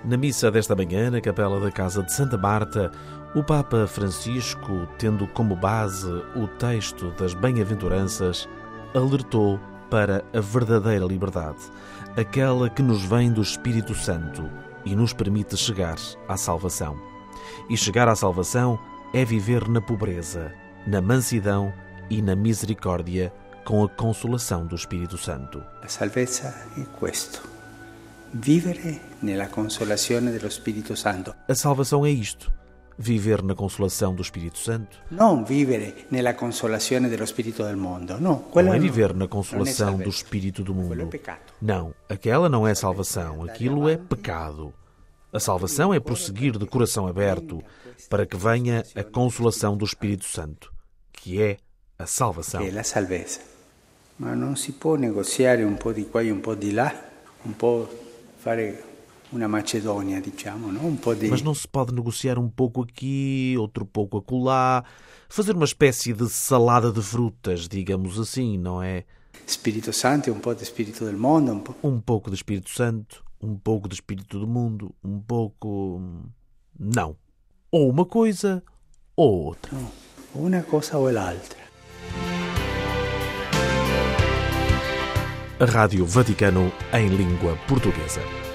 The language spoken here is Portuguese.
Na missa desta manhã, na capela da Casa de Santa Marta, o Papa Francisco, tendo como base o texto das Bem-aventuranças, alertou para a verdadeira liberdade, aquela que nos vem do Espírito Santo e nos permite chegar à salvação. E chegar à salvação é viver na pobreza, na mansidão e na misericórdia com a consolação do Espírito Santo. A salvezza è questo. Vivere nella consolazione dello Spirito Santo. A salvação é isto, viver na consolação do Espírito Santo. Não vivere nella consolazione dello Spirito del mondo. Não é viver na consolação do Espírito do mundo. Não, aquela não é salvação, aquilo é pecado. A salvação é prosseguir de coração aberto para que venha a consolação do Espírito Santo, que é a salvação. Que é a salvezza. Mas não se pode negociar um po' di qua e um po' di là, um po' fare uma Macedônia, diciamo, não? Mas não se pode negociar um pouco aqui, outro pouco acolá, fazer uma espécie de salada de frutas, digamos assim, não é? Espírito Santo e um pouco de Espírito del mundo. Um pouco de Espírito Santo, um pouco de Espírito do mundo, um pouco... Não. Ou uma coisa ou outra. Não. Uma coisa ou l'altra. A Rádio Vaticano em língua portuguesa.